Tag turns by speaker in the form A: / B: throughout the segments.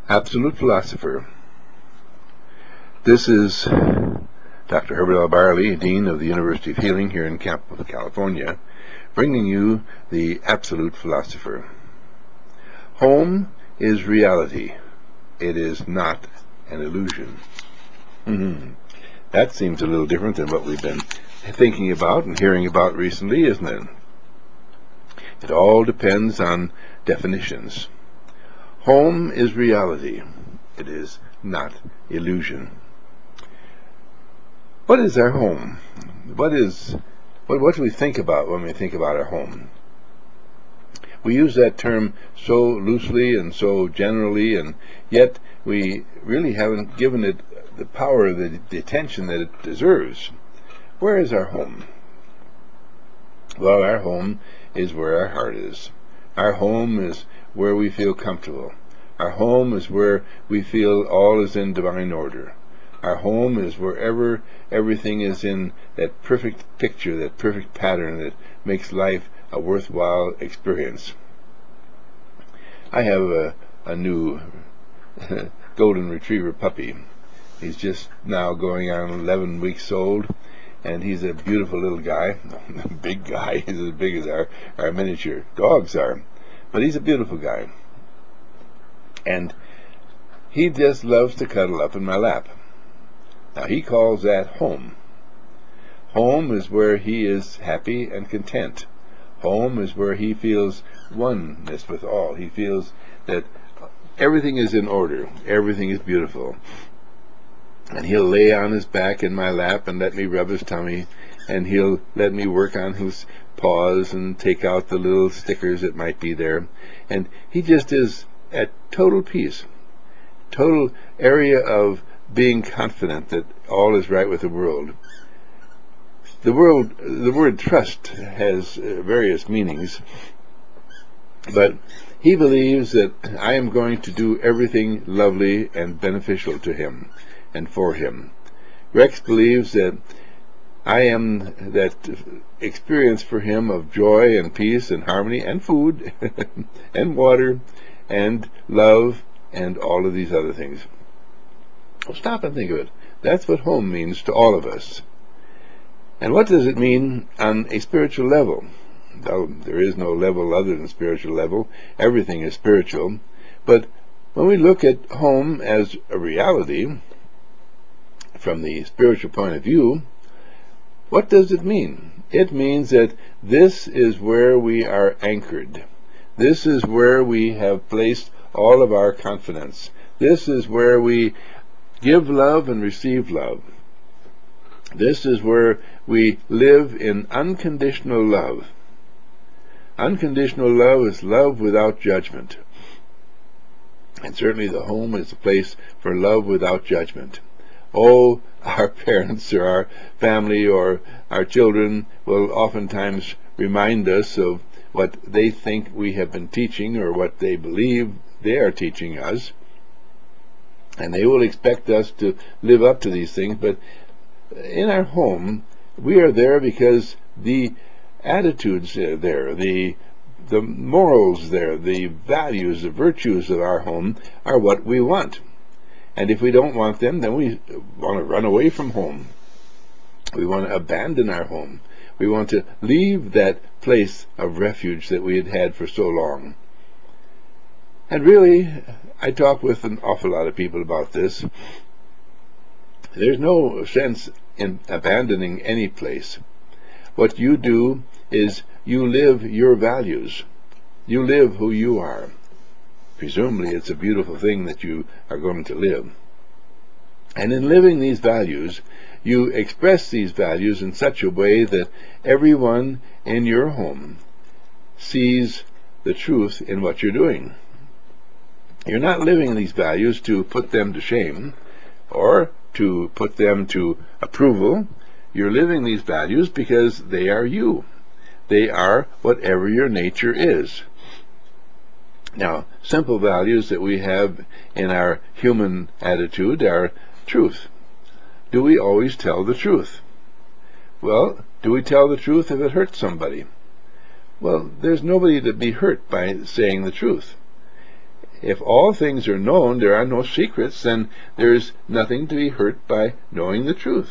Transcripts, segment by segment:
A: Absolute Philosopher. This is Dr. Herbert L. Barley, Dean of the University of Healing here in Campo, California, bringing you the Absolute Philosopher. Home is reality. It is not an illusion. That seems a little different than what we've been thinking about and hearing about recently, isn't it? It all depends on definitions. Home is reality. It is not illusion. What is our home? What do we think about when we think about our home? We use that term so loosely and so generally, and yet we really haven't given it the power, the attention that it deserves. Where is our home? Well, our home is where our heart is. Our home is where we feel comfortable. Our home is where we feel all is in divine order. Our home is wherever everything is in that perfect picture, that perfect pattern that makes life a worthwhile experience. I have a new golden retriever puppy. He's just now going on 11 weeks old, and he's a beautiful little guy. Big guy. He's as big as our miniature dogs are. But he's a beautiful guy. And he just loves to cuddle up in my lap. Now, he calls that home. Home is where he is happy and content. Home is where he feels oneness with all. He feels that everything is in order. Everything is beautiful. And he'll lay on his back in my lap and let me rub his tummy, and he'll let me work on his paws and take out the little stickers that might be there. And he just is at total peace, total area of being confident that all is right with the world. The word trust has various meanings, but he believes that I am going to do everything lovely and beneficial to him and for him. Rex believes that I am that experience for him of joy and peace and harmony and food and water and love and all of these other things. Well, stop and think of it. That's what home means to all of us. And what does it mean on a spiritual level? Well, there is no level other than spiritual level. Everything is spiritual. But when we look at home as a reality, from the spiritual point of view, what does it mean? It means that this is where we are anchored. This is where we have placed all of our confidence. This is where we give love and receive love. This is where we live in unconditional love. Unconditional love is love without judgment. And certainly the home is a place for love without judgment. Oh, our parents or our family or our children will oftentimes remind us of what they think we have been teaching or what they believe they are teaching us. And they will expect us to live up to these things. But in our home, we are there because the attitudes are there, the morals there, the values, the virtues of our home are what we want. And if we don't want them, then we want to run away from home. We want to abandon our home. We want to leave that place of refuge that we had had for so long. And really, I talk with an awful lot of people about this. There's no sense in abandoning any place. What you do is you live your values. You live who you are. Presumably it's a beautiful thing that you are going to live. And in living these values, you express these values in such a way that everyone in your home sees the truth in what you're doing. You're not living these values to put them to shame or to put them to approval. You're living these values because they are you. They are whatever your nature is. Now, simple values that we have in our human attitude are truth. Do we always tell the truth? Well, do we tell the truth if it hurts somebody? Well, there's nobody to be hurt by saying the truth. if all things are known, there are no secrets, then there's nothing to be hurt by knowing the truth.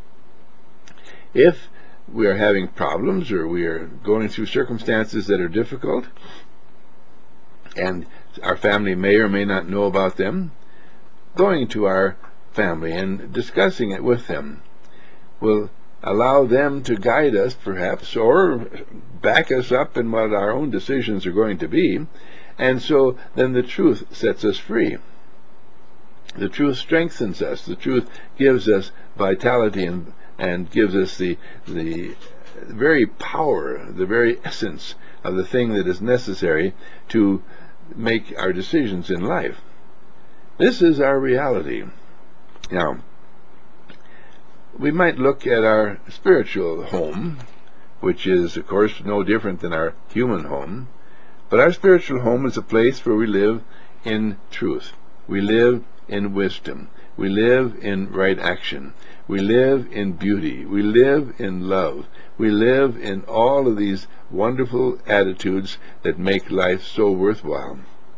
A: If we are having problems or we are going through circumstances that are difficult, and our family may or may not know about them, going to our family and discussing it with them will allow them to guide us, perhaps, or back us up in what our own decisions are going to be, and so then the truth sets us free. The truth strengthens us. The truth gives us vitality and gives us the very power, the very essence of the thing that is necessary to make our decisions in life. This is our reality. Now, we might look at our spiritual home, which is, of course, no different than our human home. But our spiritual home is a place where we live in truth. We live in wisdom. We live in right action. We live in beauty. We live in love. We live in all of these wonderful attitudes that make life so worthwhile.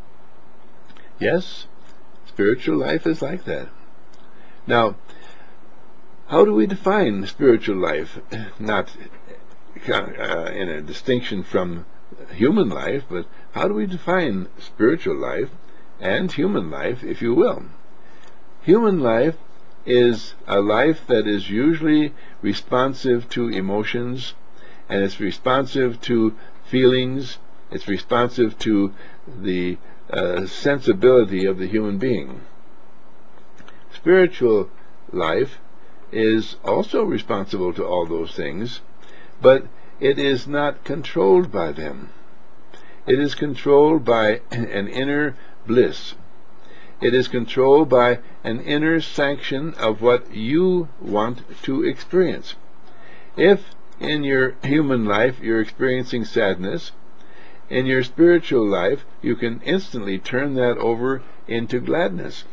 A: Yes, spiritual life is like that. Now, how do we define spiritual life? Not in a distinction from human life, but how do we define spiritual life and human life, if you will? Human life is a life that is usually responsive to emotions, and it's responsive to feelings, it's responsive to the sensibility of the human being. Spiritual life is also responsible to all those things, but it is not controlled by them. It is controlled by an inner bliss. It is controlled by an inner sanction of what you want to experience. If in your human life you're experiencing sadness, in your spiritual life you can instantly turn that over into gladness.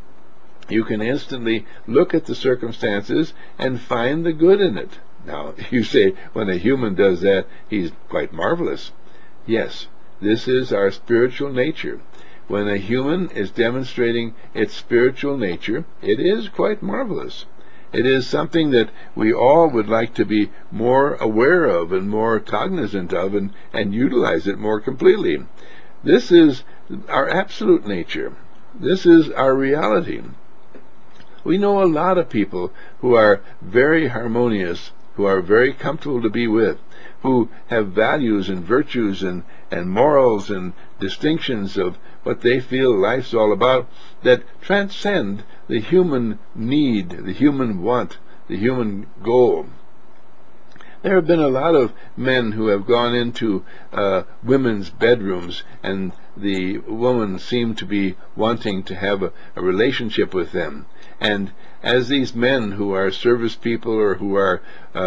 A: You can instantly look at the circumstances and find the good in it. Now, you say, when a human does that, he's quite marvelous. Yes, this is our spiritual nature. When a human is demonstrating its spiritual nature, it is quite marvelous. It is something that we all would like to be more aware of and more cognizant of and utilize it more completely. This is our absolute nature. This is our reality. We know a lot of people who are very harmonious, who are very comfortable to be with, who have values and virtues and morals and distinctions of what they feel life's all about that transcend the human need, the human want, the human goal. There have been a lot of men who have gone into women's bedrooms, and the woman seemed to be wanting to have a relationship with them. And as these men who are service people or who are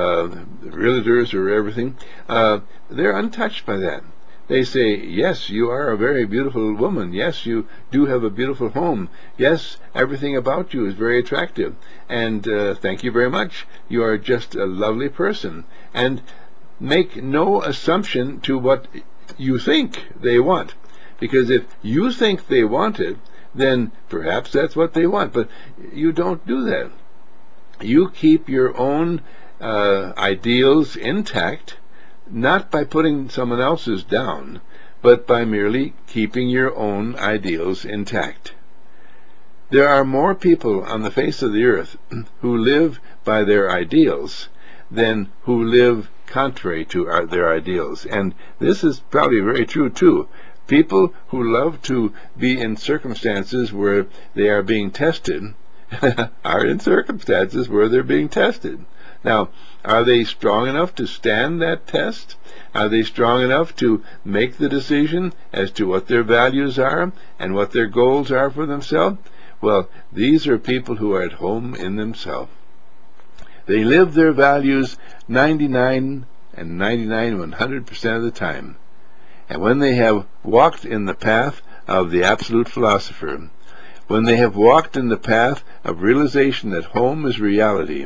A: realtors or everything, they're untouched by that. They say, yes, you are a very beautiful woman. Yes, you do have a beautiful home. Yes, everything about you is very attractive. And thank you very much. You are just a lovely person. And make no assumption to what you think they want. Because if you think they want it, then perhaps that's what they want. But you don't do that. You keep your own ideals intact, not by putting someone else's down, but by merely keeping your own ideals intact. There are more people on the face of the earth who live by their ideals than who live contrary to their ideals. And this is probably very true, too. People who love to be in circumstances where they are being tested are in circumstances where they're being tested. Now, are they strong enough to stand that test? Are they strong enough to make the decision as to what their values are and what their goals are for themselves? Well, these are people who are at home in themselves. They live their values 99 and 100% of the time. And when they have walked in the path of the absolute philosopher, when they have walked in the path of realization that home is reality,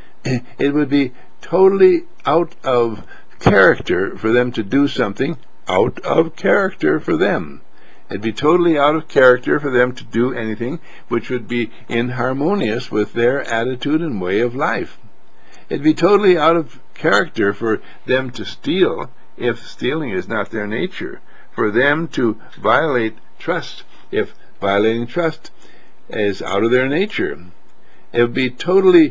A: it would be totally out of character for them to do something out of character for them. It'd be totally out of character for them to do anything which would be inharmonious with their attitude and way of life. It'd be totally out of character for them to steal, if stealing is not their nature, for them to violate trust, if violating trust is out of their nature. It would be totally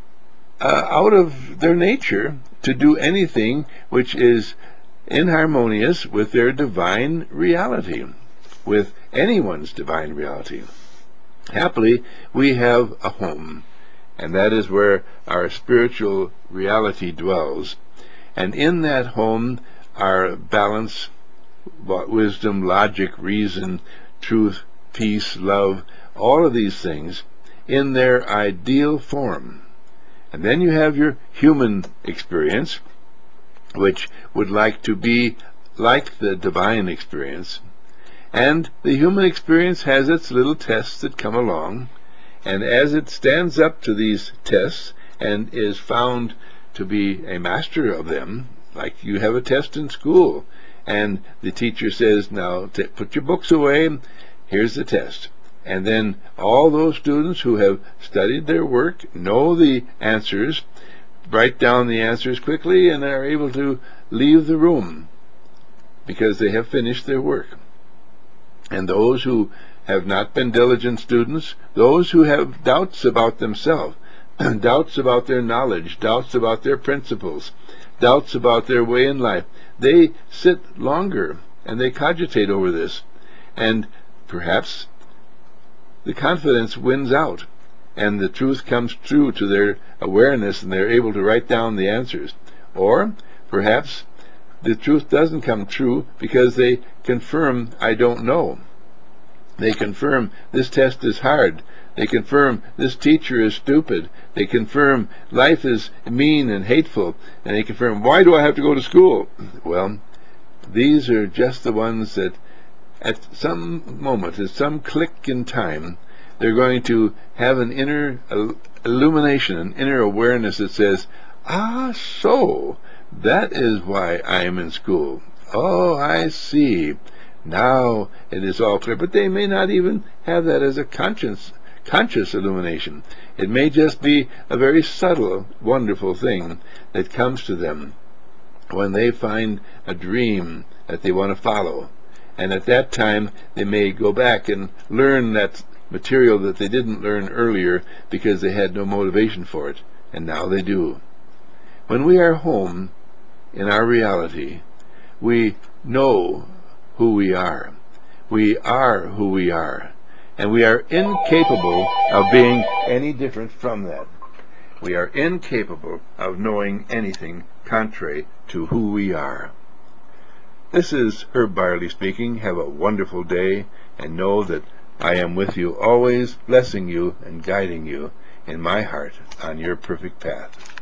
A: out of their nature to do anything which is inharmonious with their divine reality, with anyone's divine reality. Happily, we have a home, and that is where our spiritual reality dwells. And in that home are balance, wisdom, logic, reason, truth, peace, love, all of these things in their ideal form. And then you have your human experience, which would like to be like the divine experience. And the human experience has its little tests that come along, and as it stands up to these tests and is found to be a master of them, like you have a test in school, and the teacher says, now put your books away, here's the test. And then all those students who have studied their work, know the answers, write down the answers quickly, and are able to leave the room because they have finished their work. And those who have not been diligent students, those who have doubts about themselves, doubts about their knowledge, doubts about their principles, doubts about their way in life, they sit longer and they cogitate over this. And perhaps the confidence wins out, and the truth comes true to their awareness, and they're able to write down the answers. Or perhaps the truth doesn't come true because they confirm, I don't know. They confirm, this test is hard. They confirm, this teacher is stupid. They confirm, life is mean and hateful. And they confirm, why do I have to go to school? Well, these are just the ones that at some moment, at some click in time, they're going to have an inner illumination, an inner awareness that says, so that is why I am in school. Oh, I see. Now it is all clear. But they may not even have that as a conscious illumination. It may just be a very subtle, wonderful thing that comes to them when they find a dream that they want to follow. And at that time, they may go back and learn that material that they didn't learn earlier because they had no motivation for it. And now they do. When we are home in our reality, we know who we are. We are who we are. And we are incapable of being any different from that. We are incapable of knowing anything contrary to who we are. This is Herb Byerly speaking. Have a wonderful day, and know that I am with you always, blessing you and guiding you in my heart on your perfect path.